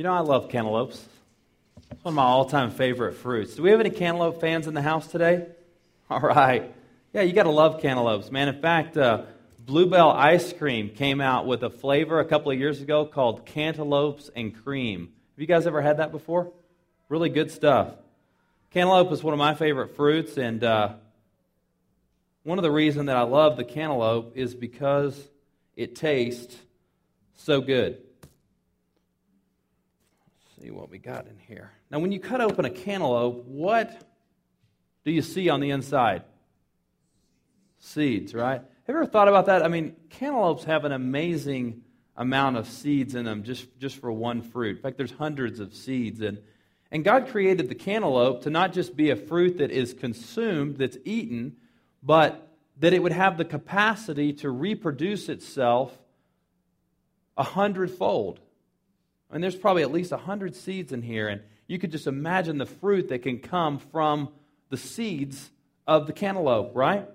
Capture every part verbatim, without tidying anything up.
know, I love cantaloupes. It's one of my all-time favorite fruits. Do we have any cantaloupe fans in the house today? All right. Yeah, you got to love cantaloupes, man. In fact, uh, Bluebell Ice Cream came out with a flavor a couple of years ago called Cantaloupes and Cream. Have you guys ever had that before? Really good stuff. Cantaloupe is one of my favorite fruits, and uh, one of the reasons that I love the cantaloupe is because it tastes so good. Let's see what we got in here. Now, when you cut open a cantaloupe, what do you see on the inside? Seeds, right? Have you ever thought about that? I mean, cantaloupes have an amazing amount of seeds in them just, just for one fruit. In fact, there's hundreds of seeds. And, and God created the cantaloupe to not just be a fruit that is consumed, that's eaten, but that it would have the capacity to reproduce itself a hundredfold. And there's probably at least a hundred seeds in here, and you could just imagine the fruit that can come from the seeds of the cantaloupe, right?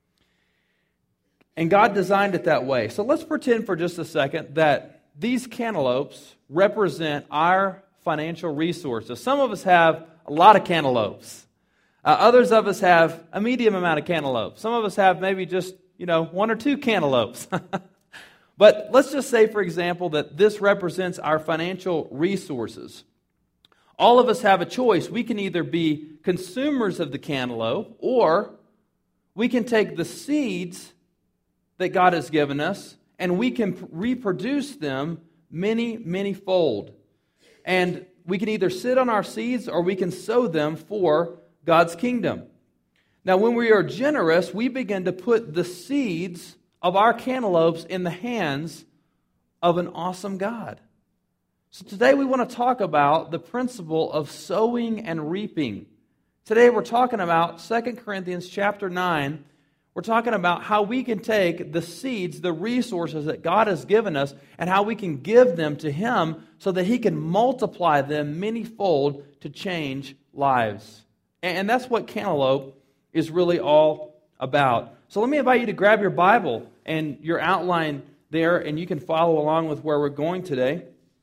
And God designed it that way. So let's pretend for just a second that these cantaloupes represent our financial resources. Some of us have a lot of cantaloupes. Uh, others of us have a medium amount of cantaloupes. Some of us have maybe just, you know, one or two cantaloupes. But let's just say, for example, that this represents our financial resources. All of us have a choice. We can either be consumers of the cantaloupe, or we can take the seeds that God has given us, and we can reproduce them many, many fold. And we can either sit on our seeds, or we can sow them for God's kingdom. Now, when we are generous, we begin to put the seeds of our cantaloupes in the hands of an awesome God. So today we want to talk about the principle of sowing and reaping. Today we're talking about Second Corinthians chapter nine. We're talking about how we can take the seeds, the resources that God has given us, and how we can give them to Him so that He can multiply them manyfold to change lives. And that's what cantaloupe is really all about. So let me invite you to grab your Bible and your outline there, and you can follow along with where we're going today.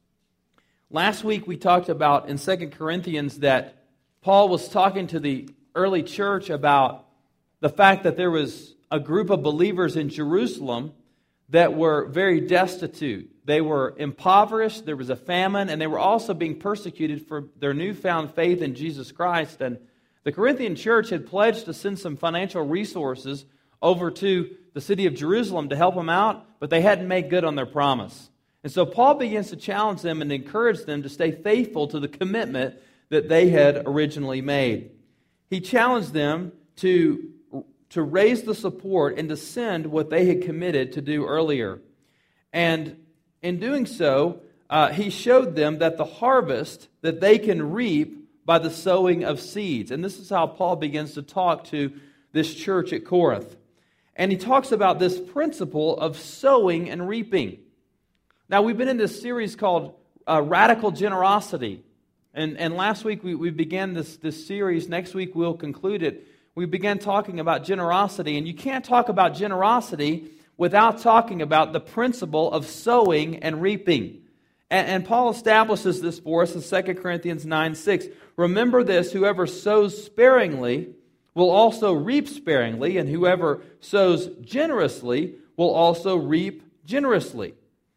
Last week we talked about in Second Corinthians that Paul was talking to the early church about the fact that there was a group of believers in Jerusalem that were very destitute. They were impoverished, there was a famine, and they were also being persecuted for their newfound faith in Jesus Christ. And the Corinthian church had pledged to send some financial resources over to the city of Jerusalem to help them out, but they hadn't made good on their promise. And so Paul begins to challenge them and encourage them to stay faithful to the commitment that they had originally made. He challenged them to to raise the support and to send what they had committed to do earlier. And in doing so, uh, he showed them that the harvest that they can reap by the sowing of seeds. And this is how Paul begins to talk to this church at Corinth. And he talks about this principle of sowing and reaping. Now, we've been in this series called uh, Radical Generosity. And, and last week we, we began this, this series. Next week we'll conclude it. We began talking about generosity, and you can't talk about generosity without talking about the principle of sowing and reaping. And, and Paul establishes this for us in Second Corinthians nine six. Remember this, whoever sows sparingly will also reap sparingly, and whoever sows generously will also reap generously.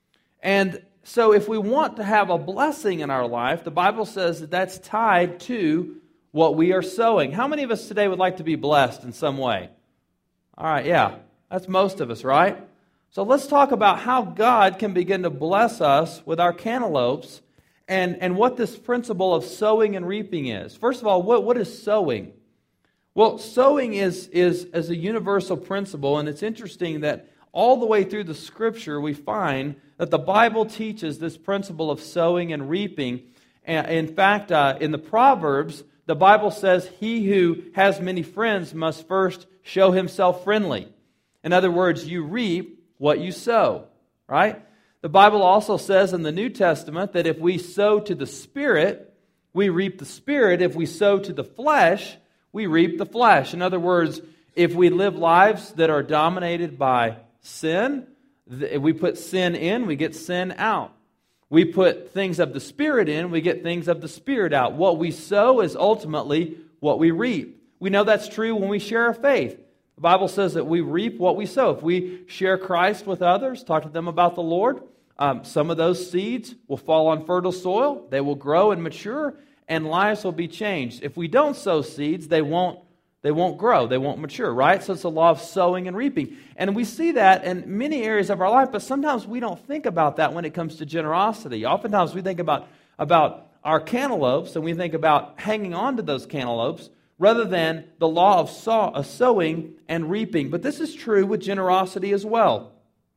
And so if we want to have a blessing in our life, the Bible says that that's tied to what we are sowing. How many of us today would like to be blessed in some way? All right, yeah, that's most of us, right? So let's talk about how God can begin to bless us with our cantaloupes and, and what this principle of sowing and reaping is. First of all, what, what is sowing? Well, sowing is, is, is a universal principle, and it's interesting that all the way through the Scripture we find that the Bible teaches this principle of sowing and reaping. In fact, uh, in the Proverbs, the Bible says, he who has many friends must first show himself friendly. In other words, you reap what you sow, right? The Bible also says in the New Testament that if we sow to the Spirit, we reap the Spirit. If we sow to the flesh, we reap the flesh. In other words, if we live lives that are dominated by sin, if we put sin in, we get sin out. We put things of the Spirit in, we get things of the Spirit out. What we sow is ultimately what we reap. We know that's true when we share our faith. The Bible says that we reap what we sow. If we share Christ with others, talk to them about the Lord, um, some of those seeds will fall on fertile soil. They will grow and mature, and lives will be changed. If we don't sow seeds, they won't They won't grow. They won't mature, right? So it's a law of sowing and reaping. And we see that in many areas of our life, but sometimes we don't think about that when it comes to generosity. Oftentimes we think about, about our cantaloupes, and we think about hanging on to those cantaloupes rather than the law of, sow, of sowing and reaping. But this is true with generosity as well.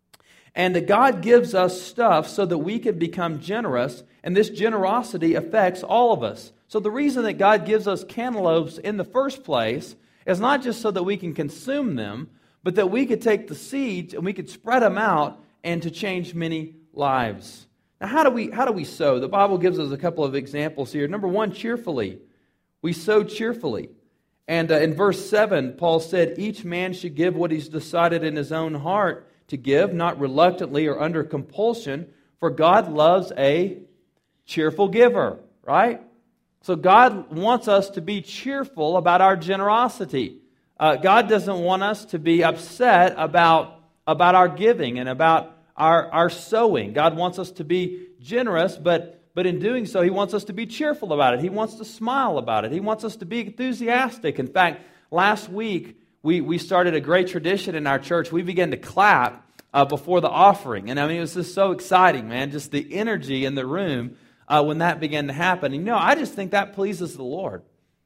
And that God gives us stuff so that we can become generous, and this generosity affects all of us. So the reason that God gives us cantaloupes in the first place is not just so that we can consume them, but that we could take the seeds and we could spread them out and to change many lives. Now, how do we how do we sow? The Bible gives us a couple of examples here. Number one, cheerfully. We sow cheerfully. And uh, in verse seven, Paul said, each man should give what he's decided in his own heart to give, not reluctantly or under compulsion, for God loves a cheerful giver, right? So God wants us to be cheerful about our generosity. Uh, God doesn't want us to be upset about, about our giving and about our, our sowing. God wants us to be generous, but, but in doing so, He wants us to be cheerful about it. He wants to smile about it. He wants us to be enthusiastic. In fact, last week, we, we started a great tradition in our church. We began to clap uh, before the offering. And I mean, it was just so exciting, man, just the energy in the room Uh, when that began to happen. And you know, I just think that pleases the Lord.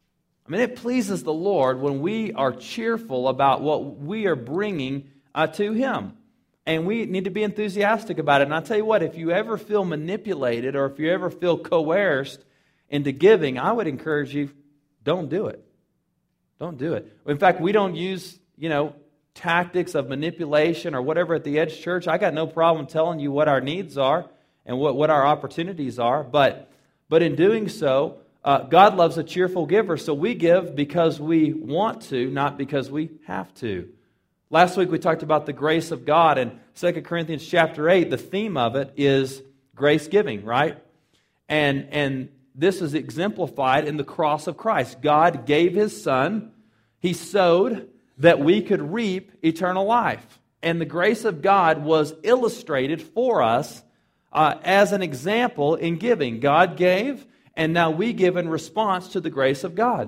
I mean, it pleases the Lord when we are cheerful about what we are bringing uh, to Him. And we need to be enthusiastic about it. And I'll tell you what, if you ever feel manipulated or if you ever feel coerced into giving, I would encourage you, don't do it. Don't do it. In fact, we don't use, you know, tactics of manipulation or whatever at the Edge Church. I got no problem telling you what our needs are and what, what our opportunities are. But, but in doing so, uh, God loves a cheerful giver. So we give because we want to, not because we have to. Last week we talked about the grace of God. In Second Corinthians chapter eight, the theme of it is grace giving, right? And, and this is exemplified in the cross of Christ. God gave His Son. He sowed that we could reap eternal life. And the grace of God was illustrated for us Uh, as an example in giving. God gave, and now we give in response to the grace of God.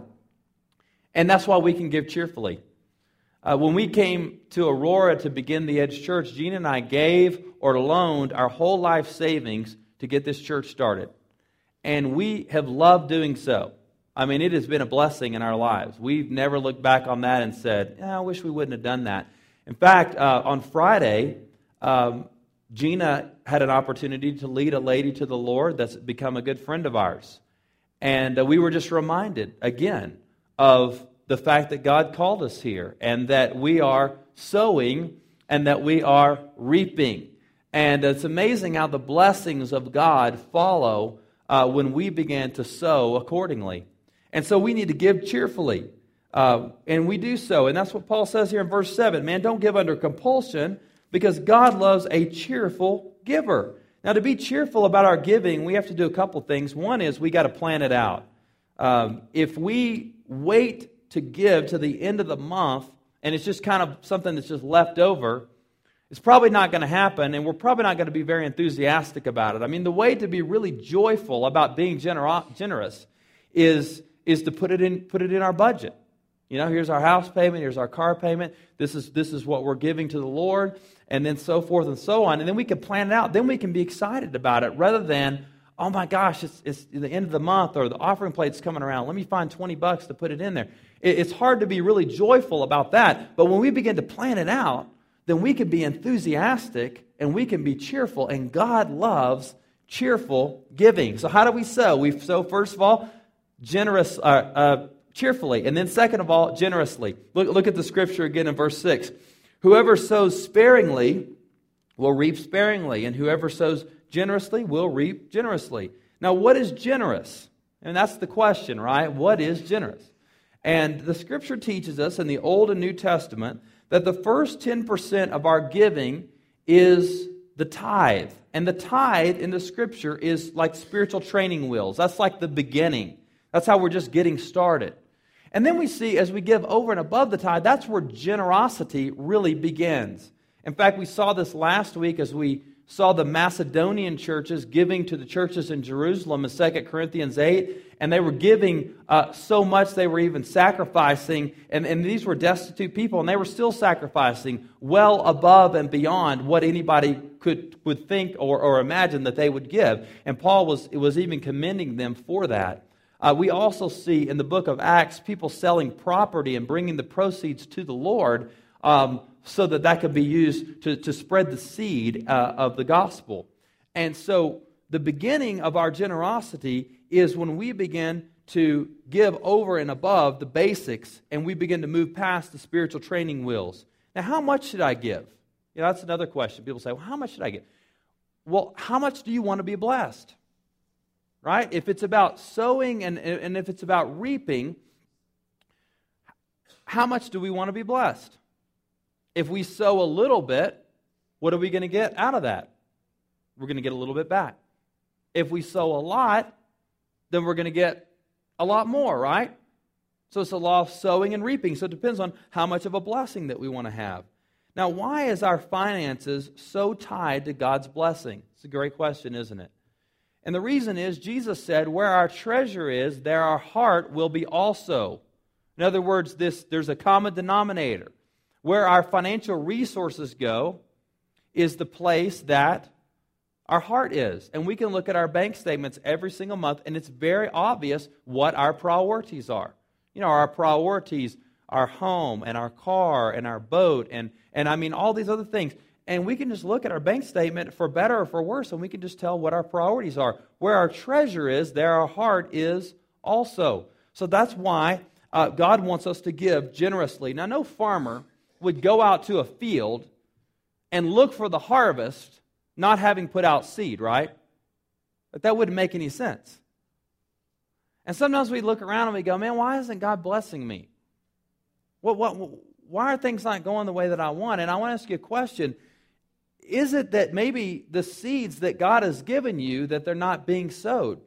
And that's why we can give cheerfully. Uh, when we came to Aurora to begin the Edge Church, Gina and I gave or loaned our whole life savings to get this church started. And we have loved doing so. I mean, it has been a blessing in our lives. We've never looked back on that and said, yeah, I wish we wouldn't have done that. In fact, uh, on Friday, um, Gina had an opportunity to lead a lady to the Lord that's become a good friend of ours. And uh, we were just reminded again of the fact that God called us here and that we are sowing and that we are reaping. And it's amazing how the blessings of God follow uh, when we begin to sow accordingly. And so we need to give cheerfully. Uh, and we do so. And that's what Paul says here in verse seven. Man, don't give under compulsion, because God loves a cheerful giver. Now, to be cheerful about our giving, we have to do a couple things. One is we got to plan it out. Um, if we wait to give to the end of the month, and it's just kind of something that's just left over, it's probably not going to happen, and we're probably not going to be very enthusiastic about it. I mean, the way to be really joyful about being gener- generous is, is to put it in put it in our budget. You know, here's our house payment, here's our car payment, this is this is what we're giving to the Lord, and then so forth and so on. And then we can plan it out. Then we can be excited about it rather than, oh my gosh, it's, it's the end of the month or the offering plate's coming around. Let me find twenty bucks to put it in there. It, it's hard to be really joyful about that. But when we begin to plan it out, then we can be enthusiastic and we can be cheerful. And God loves cheerful giving. So how do we sow? We sow, first of all, generous, uh, uh, cheerfully. And then second of all, generously. Look, look at the scripture again in verse six. Whoever sows sparingly will reap sparingly, and whoever sows generously will reap generously. Now, what is generous? And that's the question, right? What is generous? And the Scripture teaches us in the Old and New Testament that the first ten percent of our giving is the tithe. And the tithe in the Scripture is like spiritual training wheels. That's like the beginning. That's how we're just getting started. And then we see as we give over and above the tithe, that's where generosity really begins. In fact, we saw this last week as we saw the Macedonian churches giving to the churches in Jerusalem in Second Corinthians eight, and they were giving uh, so much they were even sacrificing, and, and these were destitute people, and they were still sacrificing well above and beyond what anybody could would think or, or imagine that they would give. And Paul was, was even commending them for that. Uh, we also see in the book of Acts people selling property and bringing the proceeds to the Lord um, so that that could be used to, to spread the seed uh, of the gospel. And so the beginning of our generosity is when we begin to give over and above the basics and we begin to move past the spiritual training wheels. Now, how much should I give? You know, that's another question. People say, well, how much should I give? Well, how much do you want to be blessed? Right? If it's about sowing and, and if it's about reaping, how much do we want to be blessed? If we sow a little bit, what are we going to get out of that? We're going to get a little bit back. If we sow a lot, then we're going to get a lot more, right? So it's a law of sowing and reaping. So it depends on how much of a blessing that we want to have. Now, why is our finances so tied to God's blessing? It's a great question, isn't it? And the reason is, Jesus said, where our treasure is, there our heart will be also. In other words, this there's a common denominator. Where our financial resources go is the place that our heart is. And we can look at our bank statements every single month, and it's very obvious what our priorities are. You know, our priorities, our home and our car and our boat, and, and I mean all these other things. And we can just look at our bank statement for better or for worse, and we can just tell what our priorities are. Where our treasure is, there our heart is also. So that's why uh, God wants us to give generously. Now, no farmer would go out to a field and look for the harvest not having put out seed, right? But that wouldn't make any sense. And sometimes we look around and we go, man, why isn't God blessing me? What, what, why are things not going the way that I want? And I want to ask you a question. Is it that maybe the seeds that God has given you, that they're not being sowed?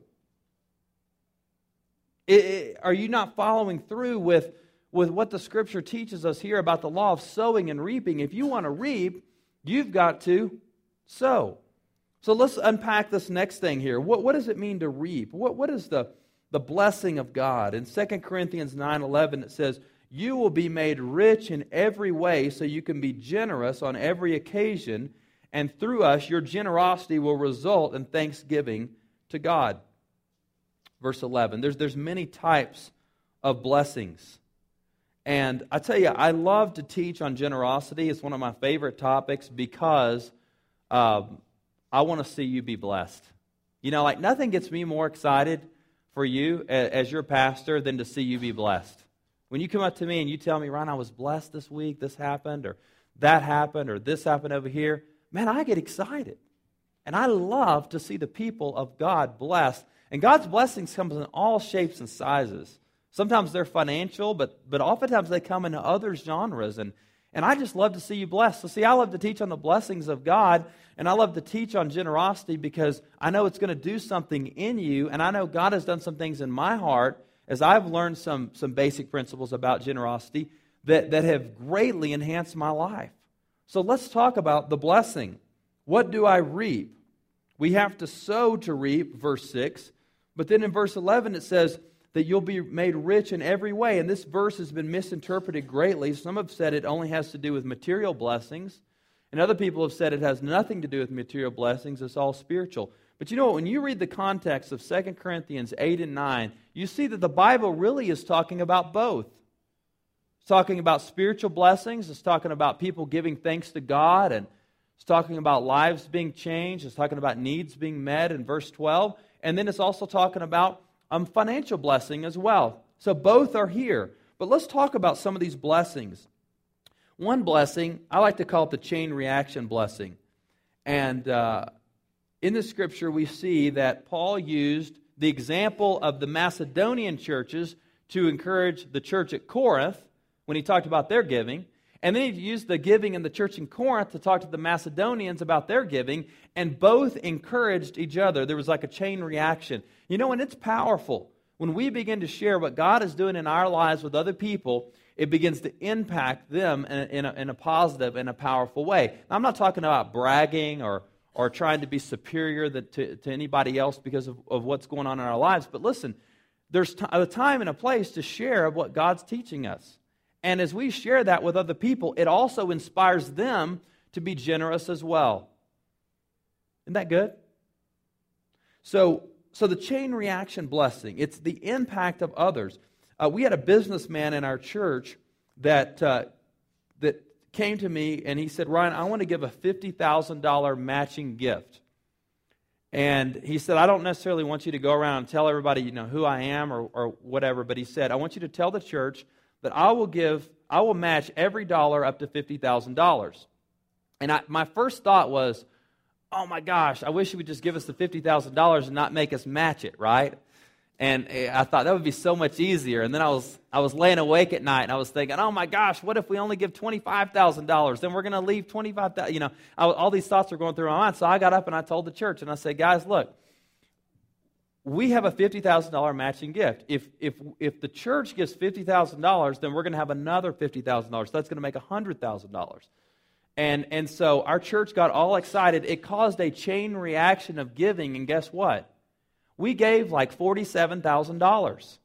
It, it, are you not following through with, with what the Scripture teaches us here about the law of sowing and reaping? If you want to reap, you've got to sow. So let's unpack this next thing here. What, what does it mean to reap? What, what is the, the blessing of God? In Second Corinthians nine eleven it says, you will be made rich in every way so you can be generous on every occasion, and through us your generosity will result in thanksgiving to God. Verse eleven, there's, there's many types of blessings. And I tell you, I love to teach on generosity. It's one of my favorite topics because um, I want to see you be blessed. You know, like nothing gets me more excited for you as, as your pastor than to see you be blessed. When you come up to me and you tell me, Ron, I was blessed this week, this happened, or that happened, or this happened over here, man, I get excited. And I love to see the people of God blessed. And God's blessings come in all shapes and sizes. Sometimes they're financial, but but oftentimes they come in other genres. And, and I just love to see you blessed. So see, I love to teach on the blessings of God, and I love to teach on generosity because I know it's going to do something in you, and I know God has done some things in my heart as I've learned some, some basic principles about generosity that, that have greatly enhanced my life. So let's talk about the blessing. What do I reap? We have to sow to reap, verse six. But then in verse eleven it says that you'll be made rich in every way. And this verse has been misinterpreted greatly. Some have said it only has to do with material blessings. And other people have said it has nothing to do with material blessings. It's all spiritual. But you know what? When you read the context of Second Corinthians eight and nine, you see that the Bible really is talking about both. It's talking about spiritual blessings. It's talking about people giving thanks to God. And it's talking about lives being changed. It's talking about needs being met in verse twelve. And then it's also talking about um, financial blessing as well. So both are here. But let's talk about some of these blessings. One blessing, I like to call it the chain reaction blessing. And uh, in the Scripture, we see that Paul used the example of the Macedonian churches to encourage the church at Corinth when he talked about their giving. And then he used the giving in the church in Corinth to talk to the Macedonians about their giving, and both encouraged each other. There was like a chain reaction. You know, and it's powerful. When we begin to share what God is doing in our lives with other people, it begins to impact them in a, in a, in a positive and a powerful way. Now, I'm not talking about bragging or, or trying to be superior that, to, to anybody else because of, of what's going on in our lives. But listen, there's t- a time and a place to share of what God's teaching us. And as we share that with other people, it also inspires them to be generous as well. Isn't that good? So, so the chain reaction blessing, it's the impact of others. Uh, we had a businessman in our church that uh, that came to me and he said, Ryan, I want to give a fifty thousand dollars matching gift. And he said, I don't necessarily want you to go around and tell everybody, you know, who I am or, or whatever, but he said, I want you to tell the church that I will give, I will match every dollar up to fifty thousand dollars. And I, my first thought was, oh my gosh, I wish he would just give us the fifty thousand dollars and not make us match it, right? And I thought that would be so much easier. And then I was I was laying awake at night and I was thinking, oh my gosh, what if we only give twenty-five thousand dollars? Then we're going to leave twenty-five thousand dollars. You know, I, all these thoughts were going through my mind. So I got up and I told the church and I said, guys, look, we have a fifty thousand dollars matching gift. If if if the church gives fifty thousand dollars, then we're going to have another fifty thousand dollars. So that's going to make one hundred thousand dollars. And, and so our church got all excited. It caused a chain reaction of giving, and guess what? We gave like forty-seven thousand dollars.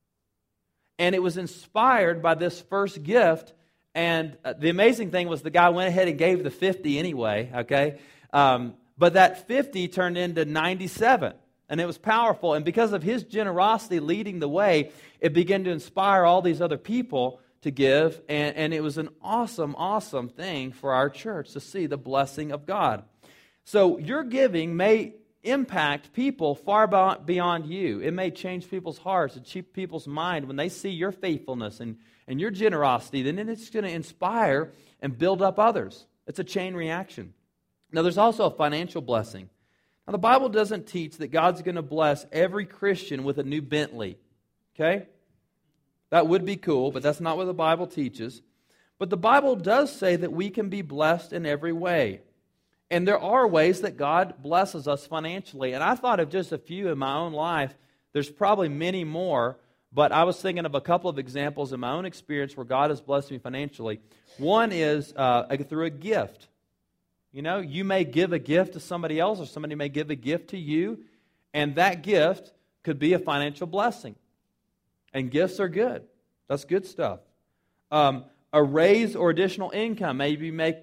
And it was inspired by this first gift. And uh, the amazing thing was the guy went ahead and gave the fifty anyway, okay? Um, but that fifty turned into ninety-seven. And it was powerful. And because of his generosity leading the way, it began to inspire all these other people to give. And, and it was an awesome, awesome thing for our church to see the blessing of God. So your giving may impact people far beyond you. It may change people's hearts and change people's mind when they see your faithfulness and, and your generosity. Then it's going to inspire and build up others. It's a chain reaction. Now, there's also a financial blessing. Now, the Bible doesn't teach that God's going to bless every Christian with a new Bentley. Okay? That would be cool, but that's not what the Bible teaches. But the Bible does say that we can be blessed in every way. And there are ways that God blesses us financially. And I thought of just a few in my own life. There's probably many more, but I was thinking of a couple of examples in my own experience where God has blessed me financially. One is uh, through a gift. You know, you may give a gift to somebody else, or somebody may give a gift to you, and that gift could be a financial blessing. And gifts are good. That's good stuff. Um, a raise or additional income. Maybe you make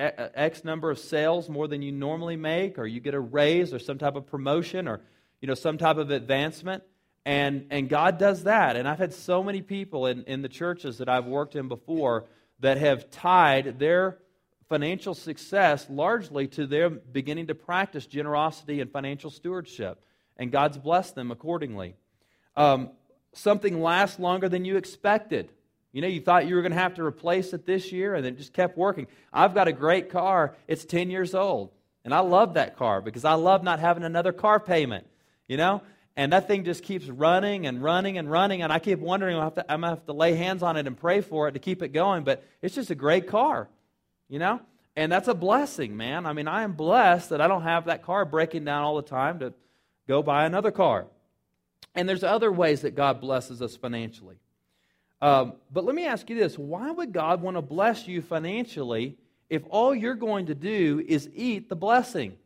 X number of sales more than you normally make, or you get a raise or some type of promotion or, you know, some type of advancement. And, and God does that. And I've had so many people in, in the churches that I've worked in before that have tied their financial success largely to their beginning to practice generosity and financial stewardship. And God's blessed them accordingly. Um, something lasts longer than you expected. You know, you thought you were going to have to replace it this year, and it just kept working. I've got a great car. It's ten years old. And I love that car because I love not having another car payment, you know? And that thing just keeps running and running and running, and I keep wondering, I'm going to have to lay hands on it and pray for it to keep it going, but it's just a great car, you know? And that's a blessing, man. I mean, I am blessed that I don't have that car breaking down all the time to go buy another car. And there's other ways that God blesses us financially. Um, but let me ask you this. Why would God want to bless you financially if all you're going to do is eat the blessing?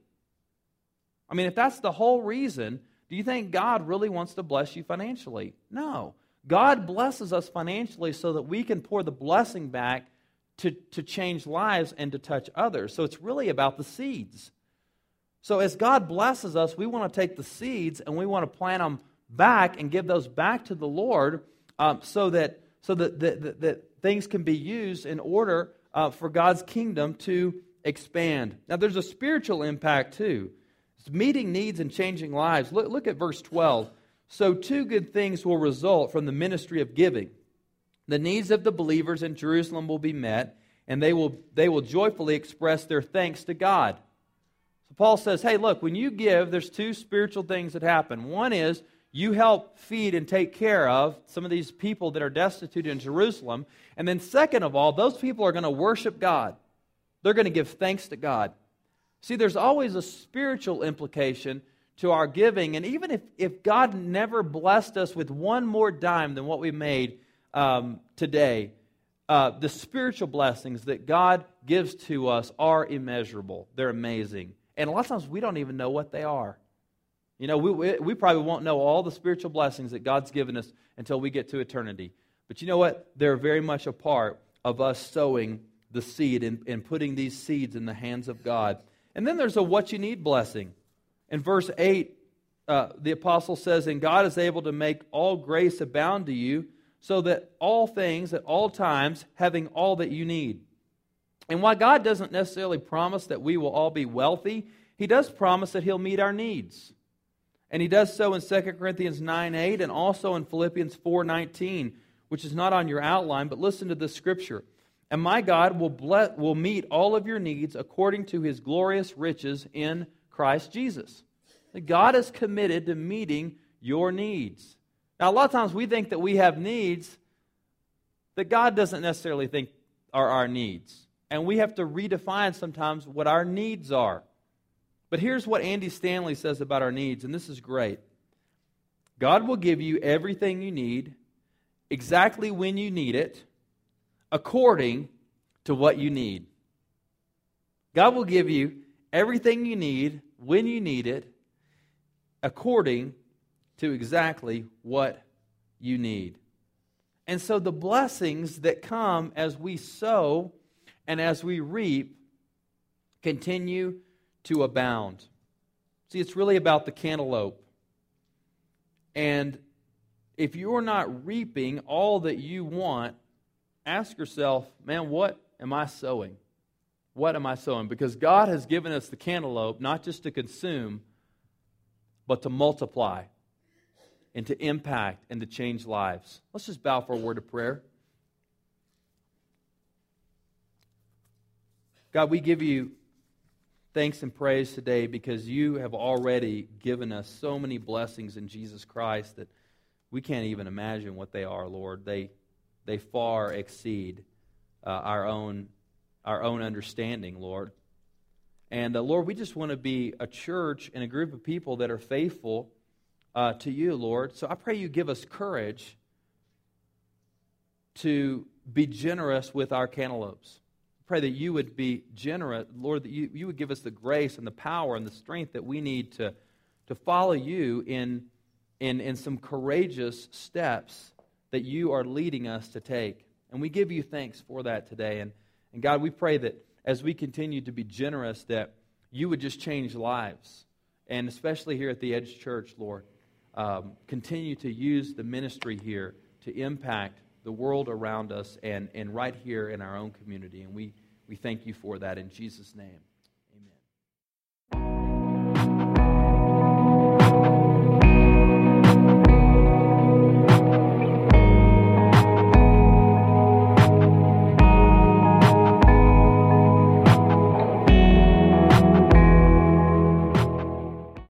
I mean, if that's the whole reason, do you think God really wants to bless you financially? No. God blesses us financially so that we can pour the blessing back to, to change lives and to touch others. So it's really about the seeds. So as God blesses us, we want to take the seeds and we want to plant them back and give those back to the Lord um, so that so that, that, that, that things can be used in order uh, for God's kingdom to expand. Now there's a spiritual impact too. It's meeting needs and changing lives. Look, look at verse twelve. So two good things will result from the ministry of giving. The needs of the believers in Jerusalem will be met, and they will they will joyfully express their thanks to God. So Paul says, hey, look, when you give, there's two spiritual things that happen. One is you help feed and take care of some of these people that are destitute in Jerusalem. And then second of all, those people are going to worship God. They're going to give thanks to God. See, there's always a spiritual implication to our giving. And even if, if God never blessed us with one more dime than what we made um, today, uh, the spiritual blessings that God gives to us are immeasurable. They're amazing. And a lot of times we don't even know what they are. You know, we, we, we probably won't know all the spiritual blessings that God's given us until we get to eternity. But you know what? They're very much a part of us sowing the seed and, and putting these seeds in the hands of God. And then there's a what you need blessing. In verse eight, uh, the apostle says, "And God is able to make all grace abound to you, so that all things at all times, having all that you need." And while God doesn't necessarily promise that we will all be wealthy, He does promise that He'll meet our needs. And He does so in Second Corinthians nine eight and also in Philippians four nineteen, which is not on your outline, but listen to this scripture. "And my God will bless, will meet all of your needs according to His glorious riches in Christ Jesus." God is committed to meeting your needs. Now, a lot of times we think that we have needs that God doesn't necessarily think are our needs. And we have to redefine sometimes what our needs are. But here's what Andy Stanley says about our needs, and this is great. God will give you everything you need, exactly when you need it, according to what you need. God will give you everything you need, when you need it, according to exactly what you need. And so the blessings that come as we sow and as we reap continue to abound. See, it's really about the cantaloupe. And if you're not reaping all that you want, ask yourself, man, what am I sowing? What am I sowing? Because God has given us the cantaloupe not just to consume, but to multiply and to impact and to change lives. Let's just bow for a word of prayer. God, we give you thanks and praise today because you have already given us so many blessings in Jesus Christ that we can't even imagine what they are, Lord. They they far exceed uh, our own our own understanding, Lord. And uh, Lord, we just want to be a church and a group of people that are faithful uh, to you, Lord. So I pray you give us courage to be generous with our cantaloupes. Pray that you would be generous, Lord, that you, you would give us the grace and the power and the strength that we need to, to follow you in, in, in some courageous steps that you are leading us to take. And we give you thanks for that today. And, and God, we pray that as we continue to be generous, that you would just change lives. And especially here at the Edge Church, Lord, um, continue to use the ministry here to impact the world around us and, and right here in our own community. And we, we thank you for that in Jesus' name.